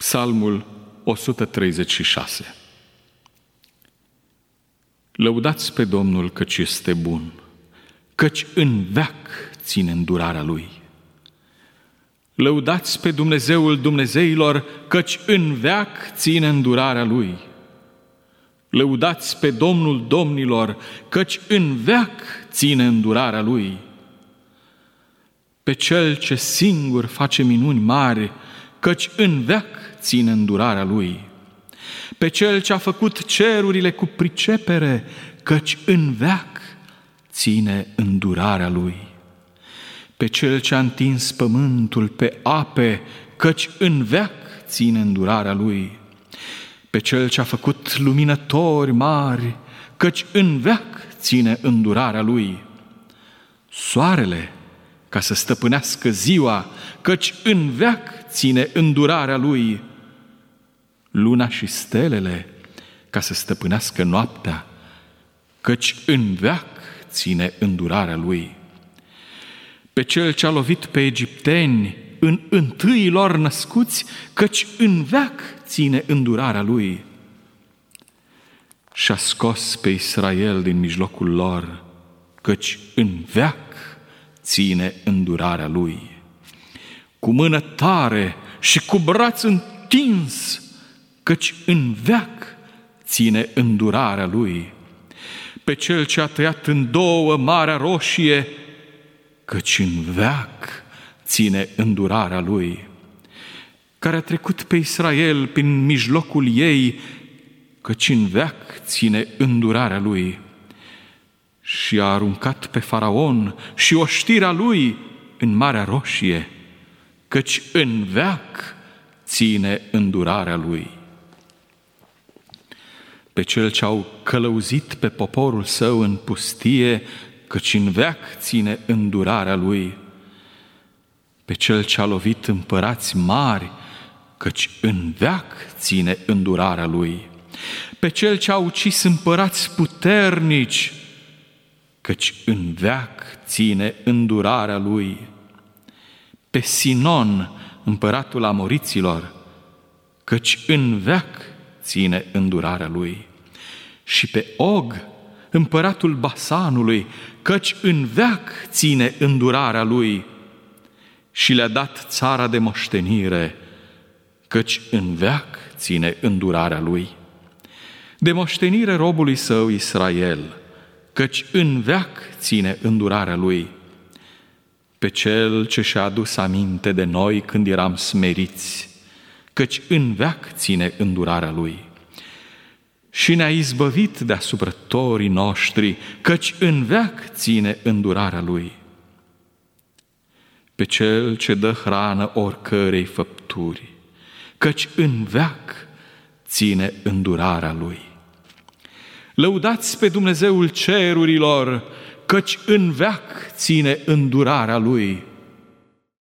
Psalmul 136. Lăudați pe Domnul căci este bun, căci în veac ține îndurarea Lui. Lăudați pe Dumnezeul Dumnezeilor, căci în veac ține îndurarea Lui. Lăudați pe Domnul Domnilor, căci în veac ține îndurarea Lui. Pe Cel ce singur face minuni mari, căci în veac ține îndurarea Lui. Pe Cel ce a făcut cerurile cu pricepere, căci în veac ține îndurarea Lui. Pe Cel ce a întins pământul pe ape, căci în veac ține îndurarea Lui. Pe Cel ce a făcut luminători mari, căci în veac ține îndurarea Lui. Soarele, ca să stăpânească ziua, căci în veac ține îndurarea Lui. Luna și stelele, ca să stăpânească noaptea, căci în veac ține îndurarea Lui. Pe Cel ce a lovit pe egipteni în întâii lor născuți, căci în veac ține îndurarea Lui. Și-a scos pe Israel din mijlocul lor, căci în veac ține îndurarea Lui. Cu mână tare și cu braț întins, căci în veac ține îndurarea Lui. Pe Cel ce a tăiat în două Marea Roșie, căci în veac ține îndurarea Lui. Care a trecut pe Israel prin mijlocul ei, căci în veac ține îndurarea Lui. Și a aruncat pe Faraon și oștirea lui în Marea Roșie, căci în veac ține îndurarea Lui. Pe Cel ce au călăuzit pe poporul Său în pustie, căci în veac ține îndurarea Lui. Pe Cel ce a lovit împărați mari, căci în veac ține îndurarea Lui. Pe Cel ce a ucis împărați puternici, căci în veac ține îndurarea Lui. Pe Sinon, împăratul amoriților, căci în veac ține îndurarea Lui. Și pe Og, împăratul Basanului, căci în veac ține îndurarea Lui. Și le-a dat țara de moștenire, căci în veac ține îndurarea Lui. De moștenire robului Său Israel, căci în veac ține îndurarea Lui. Pe Cel ce și-a adus aminte de noi când eram smeriți, căci în veac ține îndurarea Lui. Și ne-a izbăvit de asuprătorii noștri, căci în veac ține îndurarea Lui. Pe Cel ce dă hrană oricărei făpturi, căci în veac ține îndurarea Lui. Lăudați pe Dumnezeul cerurilor, căci în veac ține îndurarea Lui.